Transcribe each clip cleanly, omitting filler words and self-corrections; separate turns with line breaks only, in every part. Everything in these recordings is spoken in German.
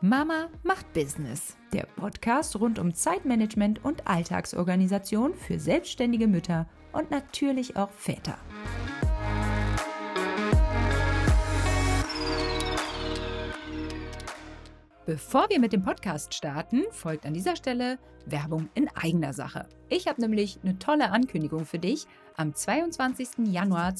Mama macht Business, der Podcast rund um Zeitmanagement und Alltagsorganisation für selbstständige Mütter und natürlich auch Väter. Bevor wir mit dem Podcast starten, folgt an dieser Stelle Werbung in eigener Sache. Ich habe nämlich eine tolle Ankündigung für dich. Am 22. Januar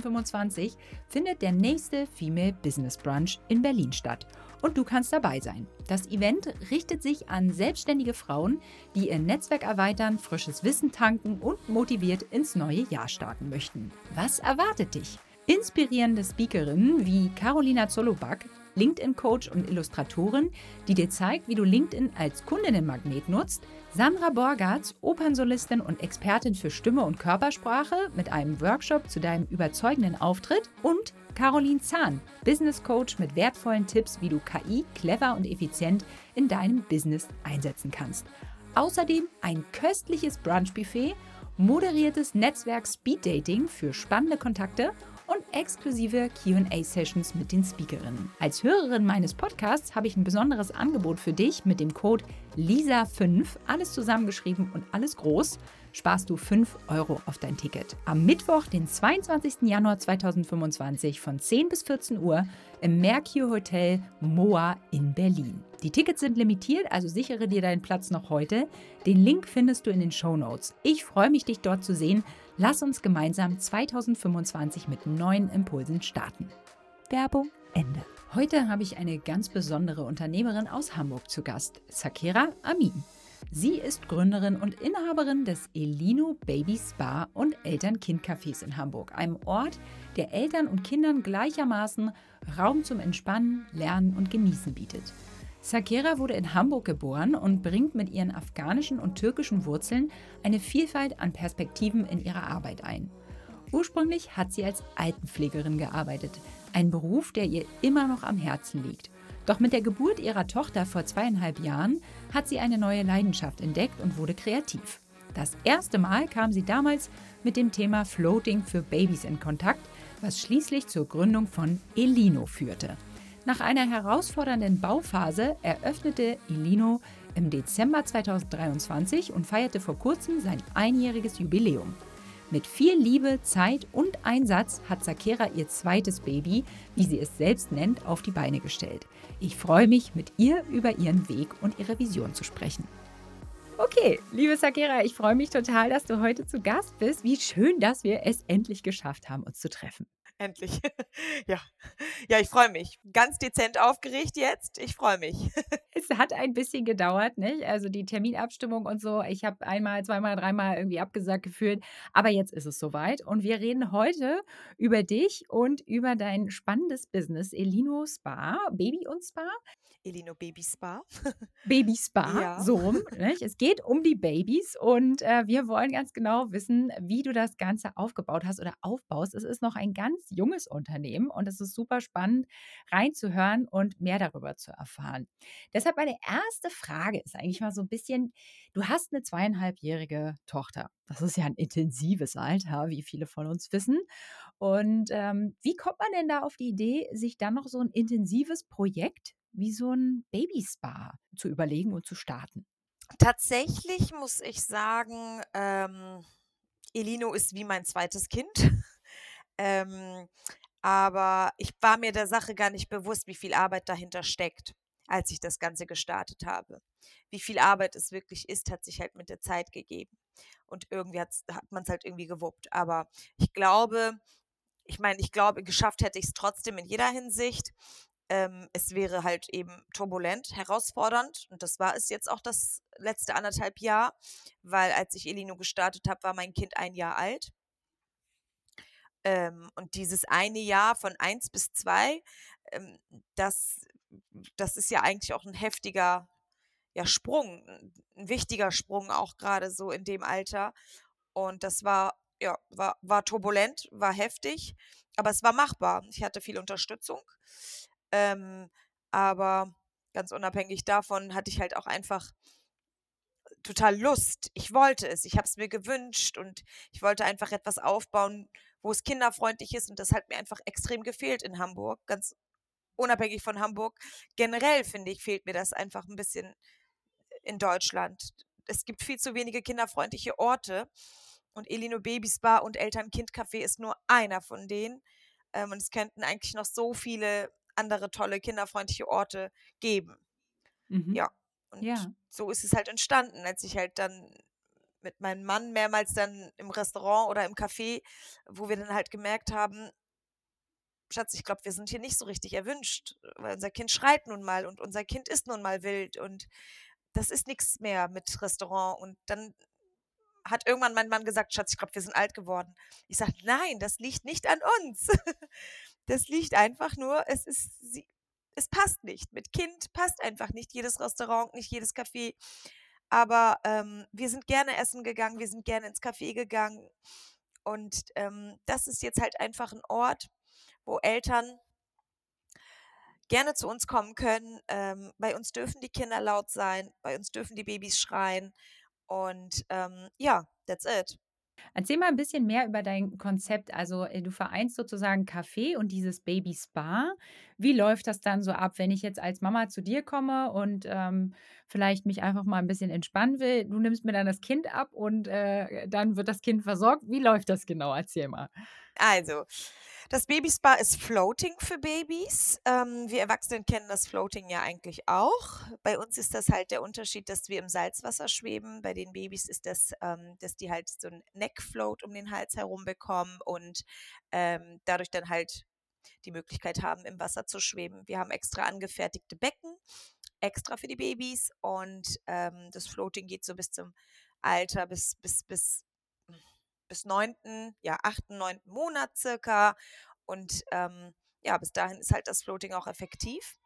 2025 findet der nächste Female Business Brunch in Berlin statt. Und du kannst dabei sein. Das Event richtet sich an selbstständige Frauen, die ihr Netzwerk erweitern, frisches Wissen tanken und motiviert ins neue Jahr starten möchten. Was erwartet dich? Inspirierende Speakerinnen wie Carolina Zolobak, LinkedIn-Coach und Illustratorin, die dir zeigt, wie du LinkedIn als Kundinnenmagnet nutzt, Sandra Borgartz, Opernsolistin und Expertin für Stimme und Körpersprache mit einem Workshop zu deinem überzeugenden Auftritt und Caroline Zahn, Business Coach mit wertvollen Tipps, wie du KI clever und effizient in deinem Business einsetzen kannst. Außerdem ein köstliches Brunchbuffet, moderiertes Netzwerk Speed Dating für spannende Kontakte und exklusive Q&A-Sessions mit den Speakerinnen. Als Hörerin meines Podcasts habe ich ein besonderes Angebot für dich mit dem Code LISA5, alles zusammengeschrieben und alles groß, sparst du 5 € auf dein Ticket. Am Mittwoch, den 22. Januar 2025 von 10 bis 14 Uhr im Mercure Hotel Moa in Berlin. Die Tickets sind limitiert, also sichere dir deinen Platz noch heute. Den Link findest du in den Shownotes. Ich freue mich, dich dort zu sehen. Lass uns gemeinsam 2025 mit neuen Impulsen starten. Werbung Ende. Heute habe ich eine ganz besondere Unternehmerin aus Hamburg zu Gast, Zakera Amin. Sie ist Gründerin und Inhaberin des Elino Baby Spa und Eltern-Kind-Cafés in Hamburg, einem Ort, der Eltern und Kindern gleichermaßen Raum zum Entspannen, Lernen und Genießen bietet. Zakera wurde in Hamburg geboren und bringt mit ihren afghanischen und türkischen Wurzeln eine Vielfalt an Perspektiven in ihre Arbeit ein. Ursprünglich hat sie als Altenpflegerin gearbeitet, ein Beruf, der ihr immer noch am Herzen liegt. Doch mit der Geburt ihrer Tochter vor 2,5 Jahren hat sie eine neue Leidenschaft entdeckt und wurde kreativ. Das erste Mal kam sie damals mit dem Thema Floating für Babys in Kontakt, was schließlich zur Gründung von Elino führte. Nach einer herausfordernden Bauphase eröffnete Elino im Dezember 2023 und feierte vor kurzem sein einjähriges Jubiläum. Mit viel Liebe, Zeit und Einsatz hat Zakera ihr zweites Baby, wie sie es selbst nennt, auf die Beine gestellt. Ich freue mich, mit ihr über ihren Weg und ihre Vision zu sprechen. Okay, liebe Zakera, ich freue mich total, dass du heute zu Gast bist. Wie schön, dass wir es endlich geschafft haben, uns zu treffen.
Endlich. Ja. Ja, ich freue mich. Ganz dezent aufgeregt jetzt. Ich freue mich.
Es hat ein bisschen gedauert, nicht? Also die Terminabstimmung und so. Ich habe einmal, zweimal, dreimal irgendwie abgesagt gefühlt. Aber jetzt ist es soweit. Und wir reden heute über dich und über dein spannendes Business, Elino Spa, Baby und Spa.
Elino Baby Spa.
Baby Spa,
Ja.
so rum. Nicht? Es geht um die Babys und wir wollen ganz genau wissen, wie du das Ganze aufgebaut hast oder aufbaust. Es ist noch ein ganz junges Unternehmen und es ist super spannend reinzuhören und mehr darüber zu erfahren. Deshalb meine erste Frage ist eigentlich mal so ein bisschen, du hast eine 2,5-jährige Tochter. Das ist ja ein intensives Alter, wie viele von uns wissen. Und wie kommt man denn da auf die Idee, sich dann noch so ein intensives Projekt wie so ein Babyspa zu überlegen und zu starten?
Tatsächlich muss ich sagen, Elino ist wie mein zweites Kind. Ähm, aber ich war mir der Sache gar nicht bewusst, wie viel Arbeit dahinter steckt, als ich das Ganze gestartet habe. Wie viel Arbeit es wirklich ist, hat sich halt mit der Zeit gegeben. Und irgendwie hat man es halt irgendwie gewuppt. Aber ich glaube, geschafft hätte ich es trotzdem in jeder Hinsicht. Es wäre halt eben turbulent, herausfordernd und das war es jetzt auch das letzte 1,5 Jahr, weil als ich Elino gestartet habe, war mein Kind 1 Jahr alt. Und dieses eine Jahr von 1 bis 2, ähm, das das ist ja eigentlich auch ein heftiger, ja, Sprung, 'n wichtiger Sprung auch gerade so in dem Alter. Und das war ja, war turbulent, war heftig, aber es war machbar. Ich hatte viel Unterstützung, ähm, aber ganz unabhängig davon hatte ich halt auch einfach total Lust. Ich wollte es. Ich habe es mir gewünscht und ich wollte einfach etwas aufbauen, wo es kinderfreundlich ist und das hat mir einfach extrem gefehlt in Hamburg, ganz unabhängig von Hamburg. Generell, finde ich, fehlt mir das einfach ein bisschen in Deutschland. Es gibt viel zu wenige kinderfreundliche Orte und Elino Babyspa und Eltern-Kind-Café ist nur einer von denen. Und es könnten eigentlich noch so viele andere tolle kinderfreundliche Orte geben.
Mhm.
Ja, und
Ja.
so ist es halt entstanden, als ich halt dann mit meinem Mann mehrmals dann im Restaurant oder im Café, wo wir dann halt gemerkt haben: „Schatz, ich glaube, wir sind hier nicht so richtig erwünscht, weil unser Kind schreit nun mal und unser Kind ist nun mal wild und das ist nix mehr mit Restaurant." Und dann hat irgendwann mein Mann gesagt: „Schatz, ich glaube, wir sind alt geworden." Ich sage: „Nein, das liegt nicht an uns." Das liegt einfach nur es passt nicht. Mit Kind passt einfach nicht jedes Restaurant, nicht jedes Café. Aber, wir sind gerne essen gegangen, wir sind gerne ins Café gegangen. Und, das ist jetzt halt einfach 'n Ort, wo Eltern gerne zu uns kommen können. Bei uns dürfen die Kinder laut sein, bei uns dürfen die Babys schreien und, ja, that's it.
Erzähl mal ein bisschen mehr über dein Konzept. Also, du vereinst sozusagen Kaffee und dieses Baby Spa. Wie läuft das dann so ab, wenn ich jetzt als Mama zu dir komme und, vielleicht mich einfach mal ein bisschen entspannen will? Du nimmst mir dann das Kind ab und, dann wird das Kind versorgt. Wie läuft das genau? Erzähl mal.
Also, das Babyspa ist Floating für Babys. Wir Erwachsenen kennen das Floating ja eigentlich auch. Bei uns ist das halt der Unterschied, dass wir im Salzwasser schweben. Bei den Babys ist das, dass die halt so 'n Neckfloat um den Hals herum bekommen und, dadurch dann halt die Möglichkeit haben, im Wasser zu schweben. Wir haben extra angefertigte Becken, extra für die Babys und, das Floating geht so bis zum Alter bis 9., ja, 8., 9. Monat circa und, ja, bis dahin ist halt das Floating auch effektiv.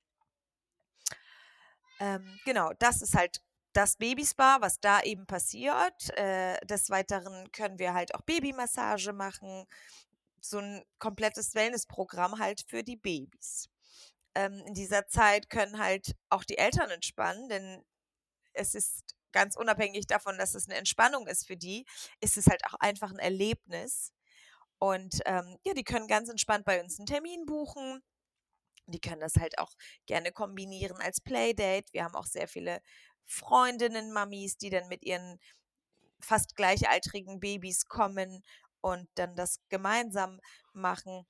Genau, das ist halt das Babyspa, was da eben passiert. Des Weiteren können wir halt auch Babymassage machen, so ein komplettes Wellnessprogramm halt für die Babys. In dieser Zeit können halt auch die Eltern entspannen, denn es ist ganz unabhängig davon, dass es eine Entspannung ist für die, ist es halt auch einfach ein Erlebnis. Und, ja, die können ganz entspannt bei uns einen Termin buchen. Die können das halt auch gerne kombinieren als Playdate. Wir haben auch sehr viele Freundinnen, Mamis, die dann mit ihren fast gleichaltrigen Babys kommen und dann das gemeinsam machen.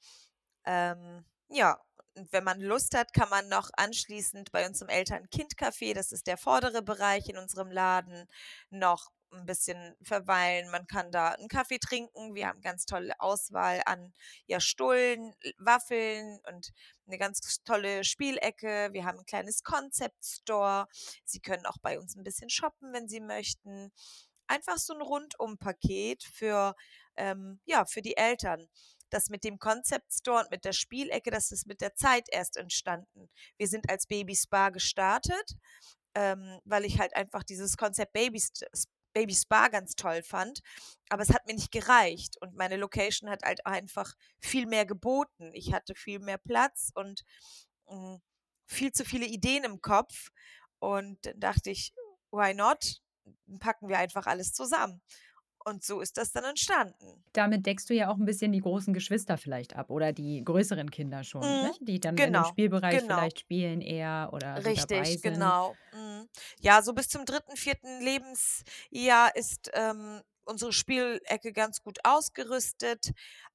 Ja, und wenn man Lust hat, kann man noch anschließend bei uns im Eltern-Kind-Café, das ist der vordere Bereich in unserem Laden, noch ein bisschen verweilen. Man kann da einen Kaffee trinken. Wir haben ganz tolle Auswahl an, ja, Stullen, Waffeln und eine ganz tolle Spielecke. Wir haben ein kleines Concept Store. Sie können auch bei uns ein bisschen shoppen, wenn Sie möchten. Einfach so ein Rundumpaket für, ja, für die Eltern. Das mit dem Concept Store und mit der Spielecke, das ist mit der Zeit erst entstanden. Wir sind als Babyspa gestartet, weil ich halt einfach dieses Konzept Babyspa ganz toll fand, aber es hat mir nicht gereicht und meine Location hat halt einfach viel mehr geboten. Ich hatte viel mehr Platz und, hm, viel zu viele Ideen im Kopf und dann dachte ich: „Why not? Packen wir einfach alles zusammen." Und so ist das dann entstanden.
Damit deckst du ja auch ein bisschen die großen Geschwister vielleicht ab oder die größeren Kinder schon,
Mhm.
nicht? Die dann in dem
Genau,
Spielbereich
genau.
vielleicht spielen eher oder so dabei
Richtig,
sind.
genau. Mhm. Ja, so bis zum 3., 4. Lebensjahr ist, unsere Spielecke ganz gut ausgerüstet.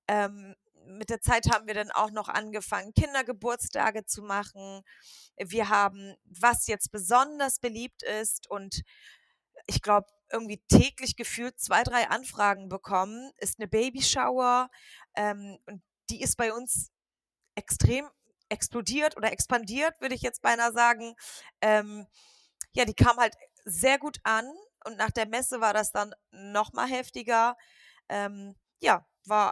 Mit der Zeit haben wir dann auch noch angefangen, Kindergeburtstage zu machen. Wir haben, was jetzt besonders beliebt ist und ich glaube, irgendwie täglich gefühlt 2, 3 Anfragen bekommen, ist 'ne Babyshower, und die ist bei uns extrem explodiert oder expandiert, würde ich jetzt beinahe sagen. Ähm, ja, die kam halt sehr gut an und nach der Messe war das dann noch mal heftiger. Ja,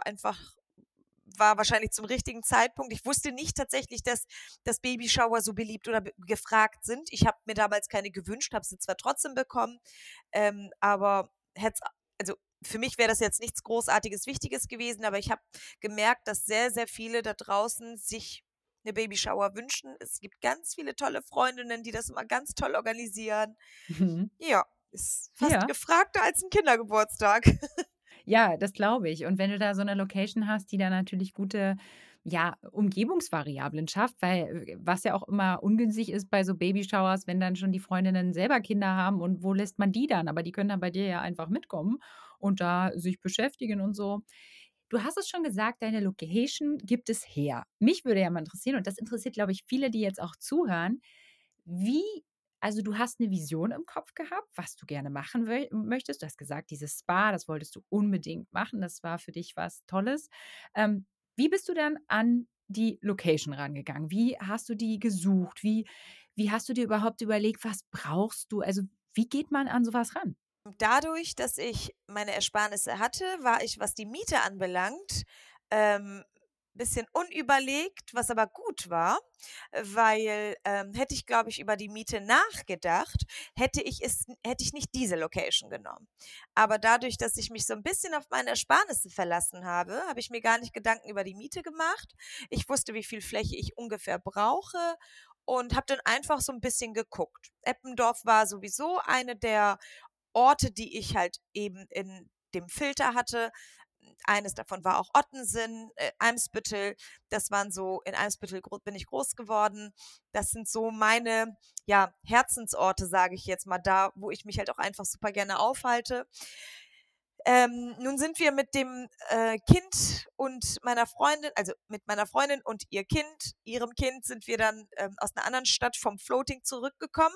war wahrscheinlich zum richtigen Zeitpunkt. Ich wusste nicht tatsächlich, dass Babyshower so beliebt oder gefragt sind. Ich habe mir damals keine gewünscht, habe sie zwar trotzdem bekommen, aber hätte also für mich wäre das jetzt nichts Großartiges, Wichtiges gewesen, aber ich habe gemerkt, dass sehr, sehr viele da draußen sich eine Babyshower wünschen. Es gibt ganz viele tolle Freundinnen, die das immer ganz toll organisieren.
Mhm.
Ja, ist fast
Ja.
gefragter als ein Kindergeburtstag.
Ja, das glaube ich. Und wenn du da so 'ne Location hast, die da natürlich gute ja, Umgebungsvariablen schafft, weil was ja auch immer ungünstig ist bei so Babyshowers, wenn dann schon die Freundinnen selber Kinder haben und wo lässt man die dann? Aber die können dann bei dir ja einfach mitkommen und da sich beschäftigen und so. Du hast es schon gesagt, deine Location gibt es her. Mich würde ja mal interessieren und das interessiert, glaube ich, viele, die jetzt auch zuhören, wie also, du hast eine Vision im Kopf gehabt, was du gerne machen möchtest. Du hast gesagt, dieses Spa, das wolltest du unbedingt machen. Das war für dich was Tolles. Ähm, Wie bist du dann an die Location rangegangen? Wie hast du die gesucht? Wie hast du dir überhaupt überlegt, was brauchst du? Also, wie geht man an sowas ran?
Dadurch, dass ich meine Ersparnisse hatte, war ich, was die Miete anbelangt, ähm, bisschen unüberlegt, was aber gut war, weil, hätte ich, glaube ich, über die Miete nachgedacht, hätte ich nicht diese Location genommen. Aber dadurch, dass ich mich so ein bisschen auf meine Ersparnisse verlassen habe, habe ich mir gar nicht Gedanken über die Miete gemacht. Ich wusste, wie viel Fläche ich ungefähr brauche und habe dann einfach so ein bisschen geguckt. Eppendorf war sowieso eine der Orte, die ich halt eben in dem Filter hatte. Eines davon war auch Ottensen, Eimsbüttel. Das waren so in Eimsbüttel bin ich groß geworden. Das sind so meine, ja, Herzensorte, sage ich jetzt mal, da, wo ich mich halt auch einfach super gerne aufhalte. Nun sind wir mit dem, Kind und meiner Freundin also, mit meiner Freundin und ihrem Kind sind wir dann, aus einer anderen Stadt vom Floating zurückgekommen.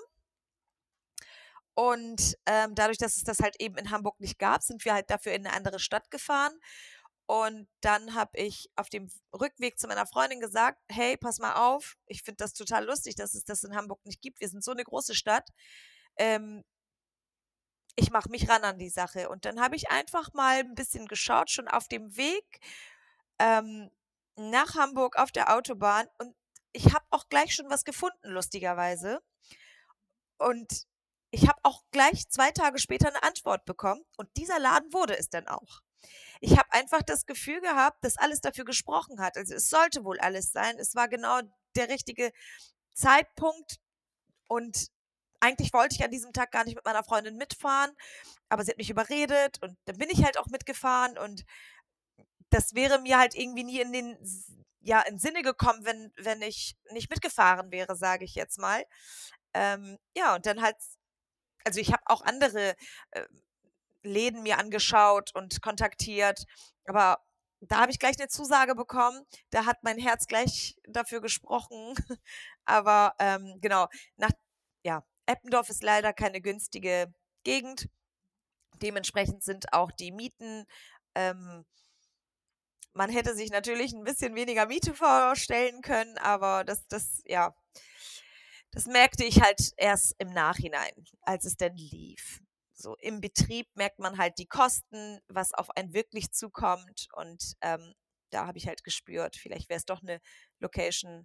Und, dadurch, dass es das halt eben in Hamburg nicht gab, sind wir halt dafür in 'ne andere Stadt gefahren. Und dann habe ich auf dem Rückweg zu meiner Freundin gesagt: „Hey, pass mal auf, ich finde das total lustig, dass es das in Hamburg nicht gibt. Wir sind so 'ne große Stadt. Ähm, Ich mache mich ran an die Sache.“ Und dann habe ich einfach mal 'n bisschen geschaut, schon auf dem Weg, ähm, nach Hamburg auf der Autobahn und ich habe auch gleich schon was gefunden, lustigerweise. Und ich habe auch gleich 2 Tage später 'ne Antwort bekommen und dieser Laden wurde es dann auch. Ich habe einfach das Gefühl gehabt, dass alles dafür gesprochen hat. Also, es sollte wohl alles sein. Es war genau der richtige Zeitpunkt und eigentlich wollte ich an diesem Tag gar nicht mit meiner Freundin mitfahren, aber sie hat mich überredet und dann bin ich halt auch mitgefahren und das wäre mir halt irgendwie nie in Sinne gekommen, wenn ich nicht mitgefahren wäre, sage ich jetzt mal. Ja, und dann halt also, ich habe auch andere, äh, Läden mir angeschaut und kontaktiert, aber da habe ich gleich 'ne Zusage bekommen. Da hat mein Herz gleich dafür gesprochen. Aber, genau, nach ja, Eppendorf ist leider keine günstige Gegend. Dementsprechend sind auch die Mieten ähm, man hätte sich natürlich 'n bisschen weniger Miete vorstellen können, aber das merkte ich halt erst im Nachhinein, als es denn lief. So im Betrieb merkt man halt die Kosten, was auf einen wirklich zukommt und, da habe ich halt gespürt, vielleicht wäre es doch 'ne Location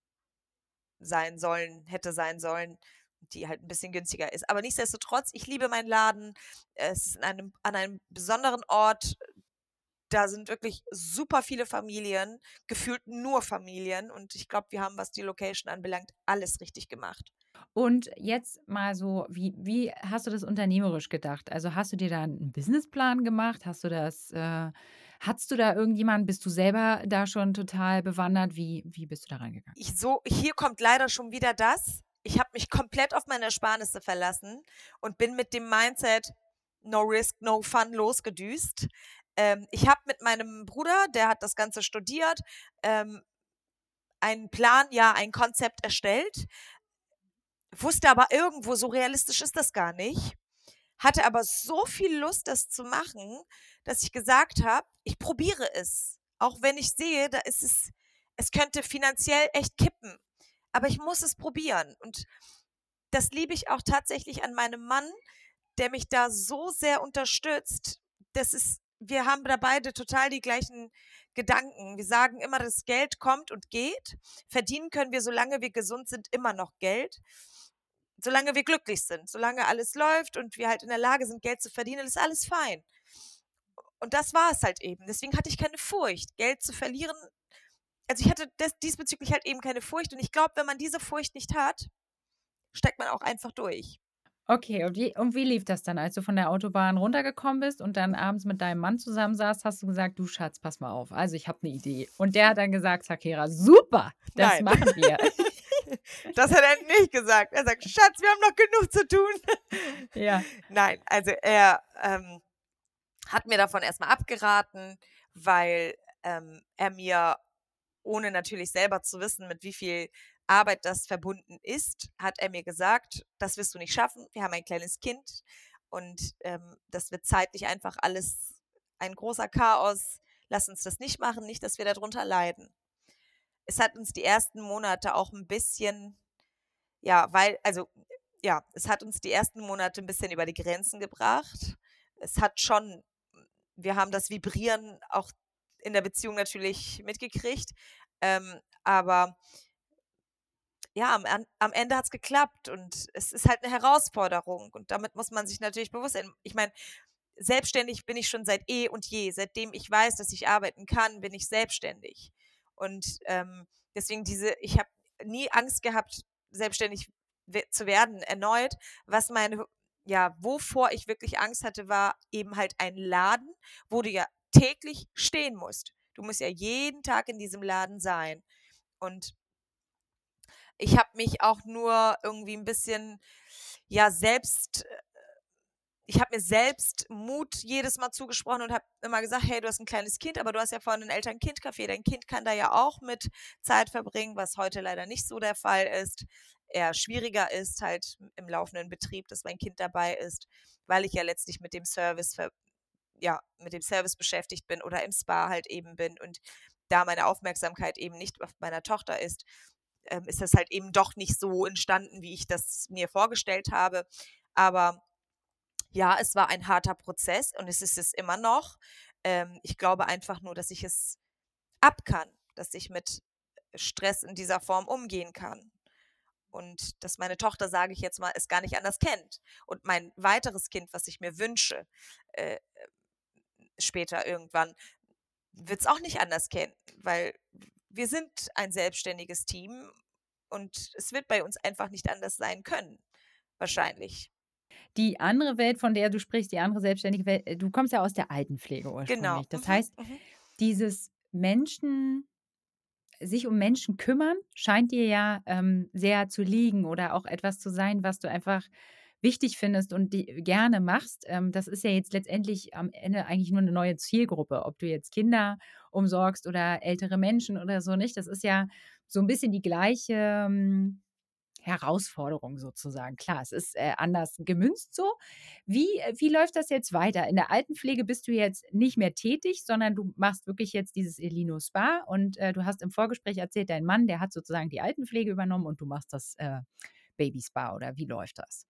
hätte sein sollen, die halt 'n bisschen günstiger ist. Aber nichtsdestotrotz, ich liebe meinen Laden. Es ist an einem besonderen Ort. Da sind wirklich super viele Familien, gefühlt nur Familien und ich glaube, wir haben, was die Location anbelangt, alles richtig gemacht.
Und jetzt mal so, wie hast du das unternehmerisch gedacht? Also, hast du dir da 'n Businessplan gemacht? Hattest du da irgendjemanden? Bist du selber da schon total bewandert? Wie bist du da rangegangen?
Hier kommt leider schon wieder das. Ich habe mich komplett auf meine Ersparnisse verlassen und bin mit dem Mindset „No risk, no fun“ losgedüst. Ich habe mit meinem Bruder, der hat das Ganze studiert, ähm, einen Plan, ja, ein Konzept erstellt, wusste aber irgendwo, so realistisch ist das gar nicht, hatte aber so viel Lust, das zu machen, dass ich gesagt habe: „Ich probiere es.“ Auch wenn ich sehe, es könnte finanziell echt kippen, aber ich muss es probieren. Und das liebe ich auch tatsächlich an meinem Mann, der mich da so sehr unterstützt. Wir haben da beide total die gleichen Gedanken. Wir sagen immer, das Geld kommt und geht. Verdienen können wir, solange wir gesund sind, immer noch Geld. Solange wir glücklich sind, solange alles läuft und wir halt in der Lage sind, Geld zu verdienen, ist alles fein. Und das war es halt eben. Deswegen hatte ich keine Furcht, Geld zu verlieren. Also ich hatte diesbezüglich halt eben keine Furcht. Und ich glaube, wenn man diese Furcht nicht hat, steckt man auch einfach durch.
Okay, und wie lief das dann, als du von der Autobahn runtergekommen bist und dann abends mit deinem Mann zusammensaßt, hast du gesagt: „Du Schatz, pass mal auf. Also, ich habe 'ne Idee.“ Und der hat dann gesagt: „Zakera, super, das
Nein,
machen wir.“
das hat er nicht gesagt. Er sagt: „Schatz, wir haben noch genug zu tun.“
Ja.
Nein, also er, hat mir davon erst mal abgeraten, weil, er mir, ohne natürlich selber zu wissen, mit wie viel Arbeit das verbunden ist, hat er mir gesagt: „Das wirst du nicht schaffen. Wir haben ein kleines Kind und, das wird zeitlich einfach alles ein großer Chaos. Lass uns das nicht machen, nicht, dass wir da drunter leiden.“ Es hat uns die ersten Monate auch 'n bisschen, ja, es hat uns die ersten Monate 'n bisschen über die Grenzen gebracht. Es hat schon Wir haben das Vibrieren auch in der Beziehung natürlich mitgekriegt, aber ja, am Ende hat's geklappt und es ist halt 'ne Herausforderung und damit muss man sich natürlich bewusst sein. Ich meine, selbstständig bin ich schon seit eh und je. Seitdem ich weiß, dass ich arbeiten kann, bin ich selbstständig. Und, deswegen ich habe nie Angst gehabt, selbstständig zu werden erneut. Was meine Ja, wovor ich wirklich Angst hatte, war eben halt ein Laden, wo du ja täglich stehen musst. Du musst ja jeden Tag in diesem Laden sein. Und ich habe mich auch nur irgendwie 'n bisschen, ja, selbst ich habe mir selbst Mut jedes Mal zugesprochen und habe immer gesagt: „Hey, du hast 'n kleines Kind, aber du hast ja vorne 'n Eltern-Kind-Café. Dein Kind kann da ja auch mit Zeit verbringen“, was heute leider nicht so der Fall ist. Eher schwieriger ist halt im laufenden Betrieb, dass mein Kind dabei ist, weil ich ja letztlich mit dem Service beschäftigt bin oder im Spa halt eben bin und da meine Aufmerksamkeit eben nicht auf meiner Tochter ist das halt eben doch nicht so entstanden, wie ich das mir vorgestellt habe. Aber ja, es war ein harter Prozess und es ist es immer noch. Ich glaube einfach nur, dass ich es ab kann, dass ich mit Stress in dieser Form umgehen kann und dass meine Tochter, sage ich jetzt mal, es gar nicht anders kennt. Und mein weiteres Kind, was ich mir wünsche, äh, später irgendwann, wird es auch nicht anders kennen, weil wir sind ein selbstständiges Team und es wird bei uns einfach nicht anders sein können, wahrscheinlich.
Die andere Welt, von der du sprichst, die andere selbstständige Welt, du kommst ja aus der Altenpflege
Genau.
ursprünglich. Das
Mhm,
heißt,
mhm.
dieses Menschen sich um Menschen kümmern, scheint dir ja, sehr zu liegen oder auch etwas zu sein, was du einfach wichtig findest und gerne machst. Das ist ja jetzt letztendlich am Ende eigentlich nur eine neue Zielgruppe, ob du jetzt Kinder umsorgst oder ältere Menschen oder so, nicht? Das ist ja so ein bisschen die gleiche, Herausforderung sozusagen. Klar, es ist, anders gemünzt so. Wie läuft das jetzt weiter? In der Altenpflege bist du jetzt nicht mehr tätig, sondern du machst wirklich jetzt dieses Elino Spa und, du hast im Vorgespräch erzählt, dein Mann, der hat sozusagen die Altenpflege übernommen und du machst das, Babyspa oder wie läuft das?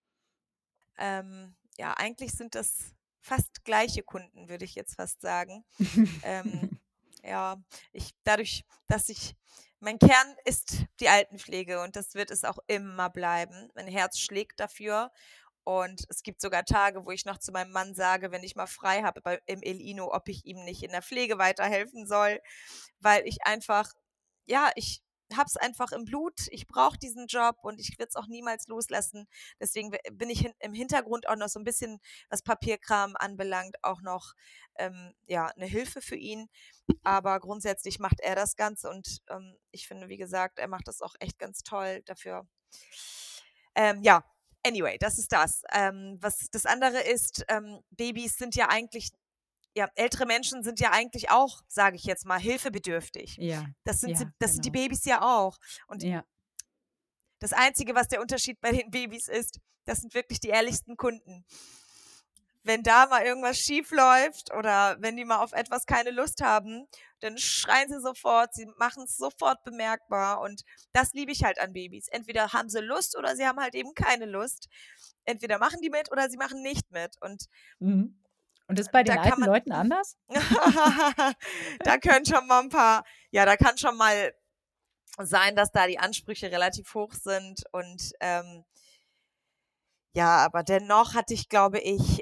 Ja, eigentlich sind das fast gleiche Kunden, würde ich jetzt fast sagen. Ähm, ja, dadurch, dass ich mein Kern ist die Altenpflege und das wird es auch immer bleiben. Mein Herz schlägt dafür und es gibt sogar Tage, wo ich noch zu meinem Mann sage, wenn ich mal frei habe im El Ino, ob ich ihm nicht in der Pflege weiterhelfen soll, weil ich habe es einfach im Blut. Ich brauche diesen Job und ich würde es auch niemals loslassen. Deswegen bin ich im Hintergrund auch noch so ein bisschen, was Papierkram anbelangt, auch noch, ja, 'ne Hilfe für ihn. Aber grundsätzlich macht er das Ganze und, ich finde, wie gesagt, er macht das auch echt ganz toll dafür. Ja, anyway, das ist das. Was das andere ist, Babys sind ja eigentlich ja, ältere Menschen sind ja eigentlich auch, sage ich jetzt mal, hilfebedürftig.
Ja, ja,
Das sind die
genau.
Babys ja auch. Und
Ja.
das Einzige, was der Unterschied bei den Babys ist, das sind wirklich die ehrlichsten Kunden. Wenn da mal irgendwas schief läuft oder wenn die mal auf etwas keine Lust haben, dann schreien sie sofort, sie machen es sofort bemerkbar und das liebe ich halt an Babys. Entweder haben sie Lust oder sie haben halt eben keine Lust. Entweder machen die mit oder sie machen nicht mit und
Mhm. Und das ist bei
da
den
kann
alten
man
Leuten anders?
da können schon mal ein paar ja, da kann schon mal sein, dass da die Ansprüche relativ hoch sind und, ja, aber dennoch hatte ich, glaube ich,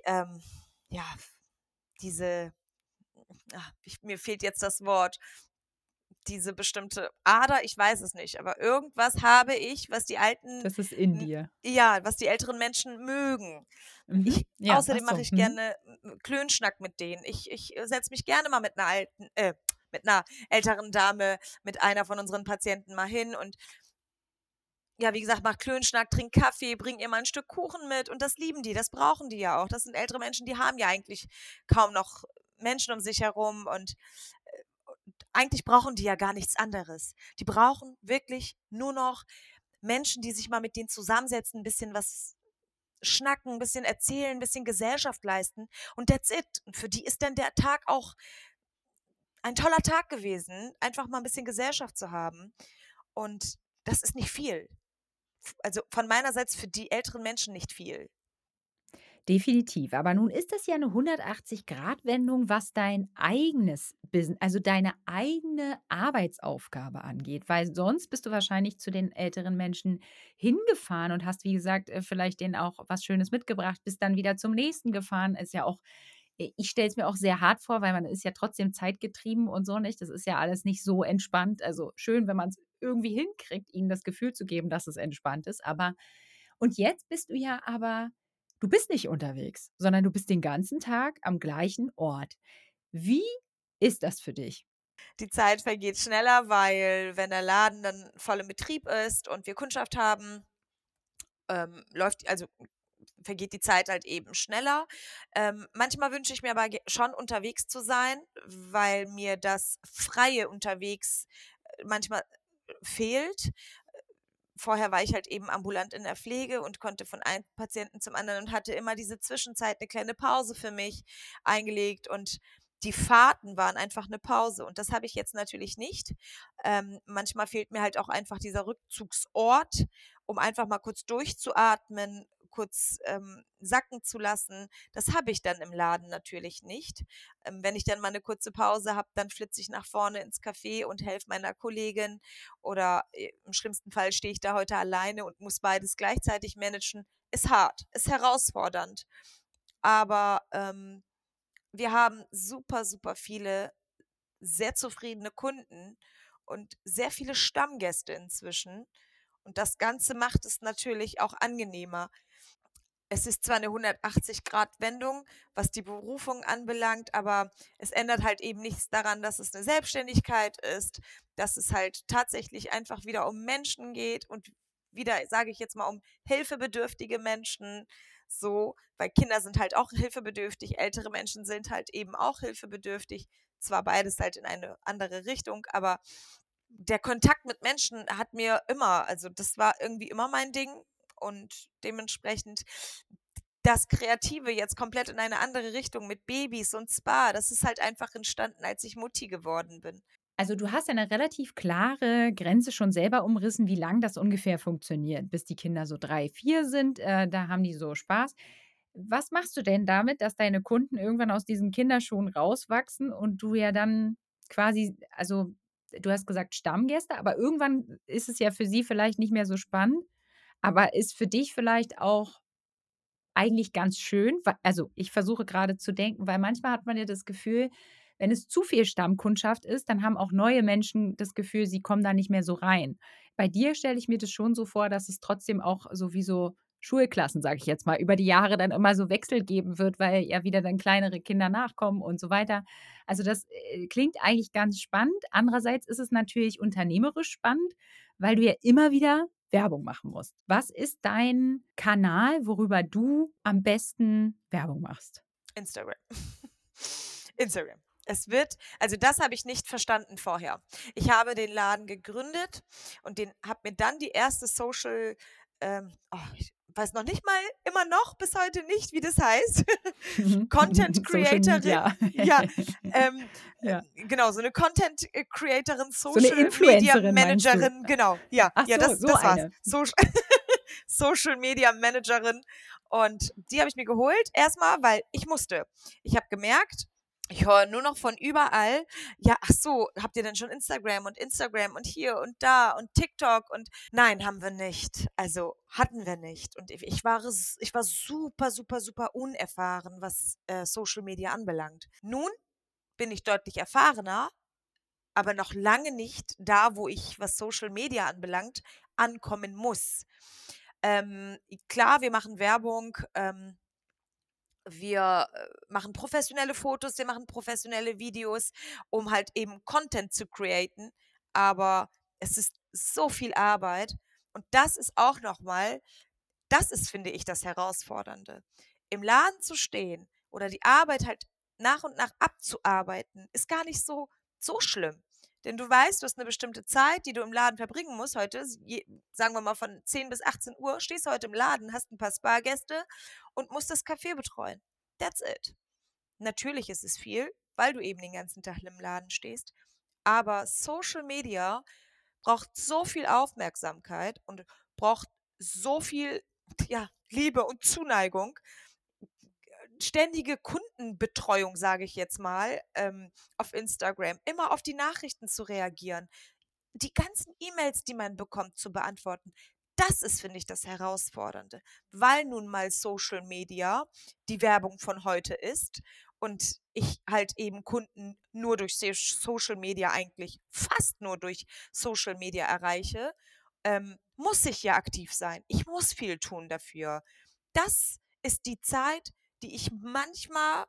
ja, diese mir fehlt jetzt das Wort. diese bestimmte Ader, ich weiß es nicht, aber irgendwas habe ich, was die alten
Das ist in
n
dir.
ja, was die älteren Menschen mögen.
Mhm. Ja, ach
Außerdem mache
so.
ich
Mhm.
gerne Klönschnack mit denen. Ich setze mich gerne mal mit 'ner älteren Dame, mit einer von unseren Patienten mal hin und ja, wie gesagt, mache Klönschnack, trinke Kaffee, bringe ihr mal 'n Stück Kuchen mit und das lieben die, das brauchen die ja auch. Das sind ältere Menschen, die haben ja eigentlich kaum noch Menschen um sich herum und eigentlich brauchen die ja gar nichts anderes. Die brauchen wirklich nur noch Menschen, die sich mal mit denen zusammensetzen, 'n bisschen was schnacken, 'n bisschen erzählen, 'n bisschen Gesellschaft leisten und that's it. Und für die ist dann der Tag auch ein toller Tag gewesen, einfach mal 'n bisschen Gesellschaft zu haben. Und das ist nicht viel. Also, von meinerseits für die älteren Menschen nicht viel.
Definitiv. Aber nun ist das ja eine 180-Grad-Wendung, was dein eigenes Business, also deine eigene Arbeitsaufgabe angeht, weil sonst bist du wahrscheinlich zu den älteren Menschen hingefahren und hast, wie gesagt, vielleicht denen auch was Schönes mitgebracht, bist dann wieder zum nächsten gefahren. Ist ja auch ich stelle es mir auch sehr hart vor, weil man ist ja trotzdem zeitgetrieben und so nicht. Das ist ja alles nicht so entspannt. Also, schön, wenn man es irgendwie hinkriegt, ihnen das Gefühl zu geben, dass es entspannt ist, aber und jetzt bist du ja aber du bist nicht unterwegs, sondern du bist den ganzen Tag am gleichen Ort. Wie ist das für dich?
Die Zeit vergeht schneller, weil wenn der Laden dann voll im Betrieb ist und wir Kundschaft haben, vergeht die Zeit halt eben schneller. Manchmal wünsche ich mir aber schon unterwegs zu sein, weil mir das freie unterwegs manchmal fehlt. Vorher war ich halt eben ambulant in der Pflege und konnte von einem Patienten zum anderen und hatte immer diese Zwischenzeit, eine kleine Pause für mich eingelegt und die Fahrten waren einfach eine Pause und das habe ich jetzt natürlich nicht. Manchmal fehlt mir halt auch einfach dieser Rückzugsort, um einfach mal kurz durchzuatmen, kurz, sacken zu lassen. Das habe ich dann im Laden natürlich nicht. Wenn ich dann mal eine kurze Pause habe, dann flitze ich nach vorne ins Café und helfe meiner Kollegin oder im schlimmsten Fall stehe ich da heute alleine und muss beides gleichzeitig managen. Ist hart, ist herausfordernd. Aber, wir haben super, super viele sehr zufriedene Kunden und sehr viele Stammgäste inzwischen. Und das Ganze macht es natürlich auch angenehmer. Es ist zwar eine 180-Grad-Wendung, was die Berufung anbelangt, aber es ändert halt eben nichts daran, dass es eine Selbstständigkeit ist, dass es halt tatsächlich einfach wieder um Menschen geht und wieder, sage ich jetzt mal, um hilfebedürftige Menschen, so, weil Kinder sind halt auch hilfebedürftig, ältere Menschen sind halt eben auch hilfebedürftig. Zwar beides halt in eine andere Richtung, aber der Kontakt mit Menschen hat mir immer also, das war irgendwie immer mein Ding und dementsprechend das Kreative jetzt komplett in eine andere Richtung mit Babys und Spa, das ist halt einfach entstanden, als ich Mutti geworden bin.
Also, du hast ja 'ne relativ klare Grenze schon selber umrissen, wie lang das ungefähr funktioniert, bis die Kinder so 3, 4 sind, da haben die so Spaß. Was machst du denn damit, dass deine Kunden irgendwann aus diesen Kinderschuhen rauswachsen und du ja dann quasi also, du hast gesagt Stammgäste, aber irgendwann ist es ja für sie vielleicht nicht mehr so spannend, aber ist für dich vielleicht auch eigentlich ganz schön, wa also, ich versuche gerade zu denken, weil manchmal hat man ja das Gefühl, wenn es zu viel Stammkundschaft ist, dann haben auch neue Menschen das Gefühl, sie kommen da nicht mehr so rein. Bei dir stelle ich mir das schon so vor, dass es trotzdem auch so wie so Schulklassen, sage ich jetzt mal, über die Jahre dann immer so Wechsel geben wird, weil ja wieder dann kleinere Kinder nachkommen und so weiter. Also, das, klingt eigentlich ganz spannend. Andererseits ist es natürlich unternehmerisch spannend, weil du ja immer wieder Werbung machen musst. Was ist dein Kanal, worüber du am besten Werbung machst?
Instagram. Instagram. Also das habe ich nicht verstanden vorher. Ich habe den Laden gegründet und den habe mir dann die erste ich weiß noch nicht mal immer noch bis heute nicht, wie das heißt. Content
Social
Creatorin,
Media.
ja, ähm,
Ja.
genau, so eine Content Creatorin,
So 'ne
Social Media
Influencerin meinst du?
Managerin, genau. Ja,
Ach
ja,
so, so
das war's.
eine.
Social Media Managerin und die habe ich mir geholt erstmal, weil ich musste. Ich habe gemerkt, ich höre nur noch von überall: „Ja, ach so, habt ihr denn schon Instagram und hier und da und TikTok?“ Und nein, haben wir nicht. Also, hatten wir nicht. Und ich war super, super, super unerfahren, was, Social Media anbelangt. Nun bin ich deutlich erfahrener aber noch lange nicht da, wo ich, was Social Media anbelangt, ankommen muss. Klar, wir machen Werbung, wir, machen professionelle Fotos, wir machen professionelle Videos, um halt eben Content zu createn, aber es ist so viel Arbeit und das ist auch noch mal das ist, finde ich, das Herausfordernde. Im Laden zu stehen oder die Arbeit halt nach und nach abzuarbeiten, ist gar nicht so schlimm. Denn du weißt, du hast eine bestimmte Zeit, die du im Laden verbringen musst heute, sagen wir mal von 10 bis 18 Uhr, stehst du heute im Laden, hast ein paar Spa-Gäste und musst das Café betreuen. That's it. Natürlich ist es viel, weil du eben den ganzen Tag im Laden stehst, aber Social Media braucht so viel Aufmerksamkeit und braucht so viel, ja, Liebe und Zuneigung, ständige Kundenbetreuung, sage ich jetzt mal, auf Instagram, immer auf die Nachrichten zu reagieren, die ganzen E-Mails, die man bekommt, zu beantworten. Das ist, finde ich, das Herausfordernde, weil nun mal Social Media die Werbung von heute ist und ich halt eben Kunden nur durch Social Media, eigentlich fast nur durch Social Media erreiche, muss ich ja aktiv sein. Ich muss viel tun dafür. Das ist die Zeit, die ich manchmal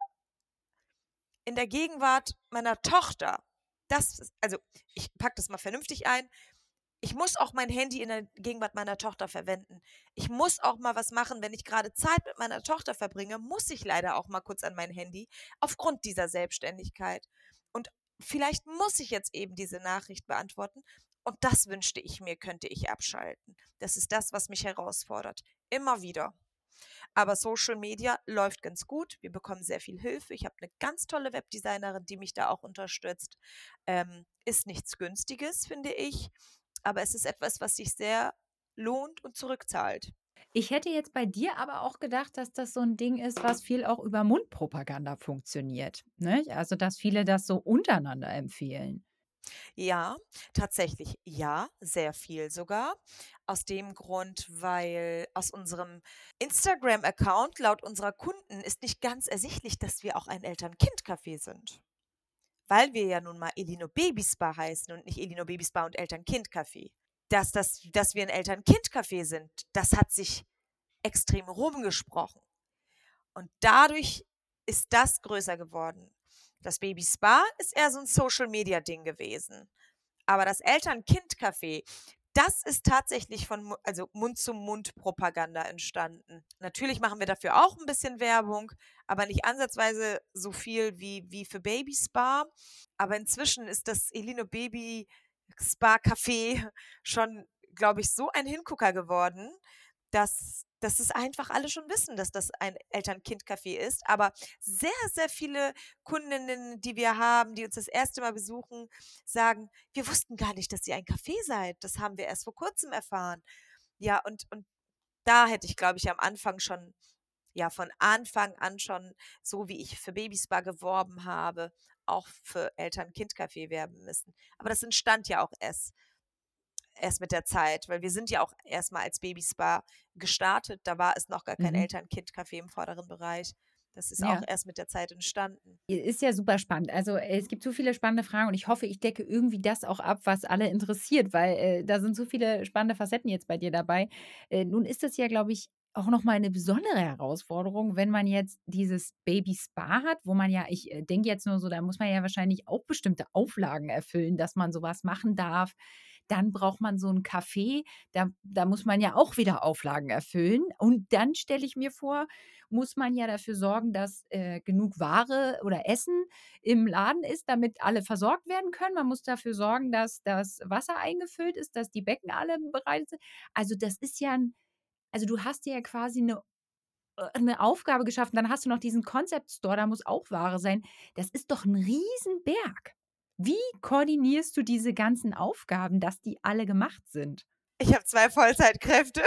in der Gegenwart meiner Tochter, also ich packe das mal vernünftig ein, ich muss auch mein Handy in der Gegenwart meiner Tochter verwenden. Ich muss auch mal was machen, wenn ich gerade Zeit mit meiner Tochter verbringe, muss ich leider auch mal kurz an mein Handy aufgrund dieser Selbstständigkeit. Und vielleicht muss ich jetzt eben diese Nachricht beantworten. Und das wünschte ich mir, könnte ich abschalten. Das ist das, was mich herausfordert. Immer wieder. Aber Social Media läuft ganz gut. Wir bekommen sehr viel Hilfe. Ich habe eine ganz tolle Webdesignerin, die mich da auch unterstützt. Ist nichts Günstiges, finde ich, aber es ist etwas, was sich sehr lohnt und zurückzahlt.
Ich hätte jetzt bei dir aber auch gedacht, dass das so ein Ding ist, was viel auch über Mundpropaganda funktioniert, ne? Also, dass viele das so untereinander empfehlen.
Ja, tatsächlich ja, sehr viel sogar. Aus dem Grund, weil aus unserem Instagram-Account laut unserer Kunden ist nicht ganz ersichtlich, dass wir auch ein Eltern-Kind-Café sind. Weil wir ja nun mal Elino Babyspa heißen und nicht Elino Babyspa und Eltern-Kind-Café. Dass wir ein Eltern-Kind-Café sind, das hat sich extrem rumgesprochen. Und dadurch ist das größer geworden. Das Babyspa ist eher so ein Social-Media-Ding gewesen. Aber das Eltern-Kind-Café, das ist tatsächlich von also Mund-zu-Mund-Propaganda entstanden. Natürlich machen wir dafür auch ein bisschen Werbung, aber nicht ansatzweise so viel wie für Babyspa. Aber inzwischen ist das Elino Baby Spa Café schon, glaube ich, so ein Hingucker geworden, dass es einfach alle schon wissen, dass das ein Eltern-Kind-Café ist. Aber sehr, sehr viele Kundinnen, die wir haben, die uns das erste Mal besuchen, sagen: „Wir wussten gar nicht, dass ihr ein Café seid. Das haben wir erst vor Kurzem erfahren.“ Ja, und da hätte ich, glaube ich, am Anfang schon ja, von Anfang an schon, so wie ich für Babyspa geworben habe, auch für Eltern-Kind-Café werben müssen. Aber das entstand ja auch erst mit der Zeit, weil wir sind ja auch erst mal als Babyspa gestartet. Da war es noch gar kein
Mhm.
Eltern-Kind-Café im vorderen Bereich. Das ist auch
Ja.
erst mit der Zeit entstanden.
Ist ja super spannend. Also, es gibt so viele spannende Fragen und ich hoffe, ich decke irgendwie das auch ab, was alle interessiert, weil, da sind so viele spannende Facetten jetzt bei dir dabei. Nun ist das ja, glaube ich, auch noch mal 'ne besondere Herausforderung, wenn man jetzt dieses Baby-Spa hat, wo man ja ich, denke jetzt nur so, da muss man ja wahrscheinlich auch bestimmte Auflagen erfüllen, dass man so was machen darf. Dann braucht man so 'n Café, da muss man ja auch wieder Auflagen erfüllen. Und dann stelle ich mir vor, muss man ja dafür sorgen, dass, genug Ware oder Essen im Laden ist, damit alle versorgt werden können. Man muss dafür sorgen, dass das Wasser eingefüllt ist, dass die Becken alle bereitet sind. Also, das ist ja 'n also, du hast dir ja quasi 'ne Aufgabe geschaffen. Dann hast du noch diesen Concept Store, da muss auch Ware sein. Das ist doch 'n Riesenberg. Wie koordinierst du diese ganzen Aufgaben, dass die alle gemacht sind?
Ich habe 2 Vollzeitkräfte.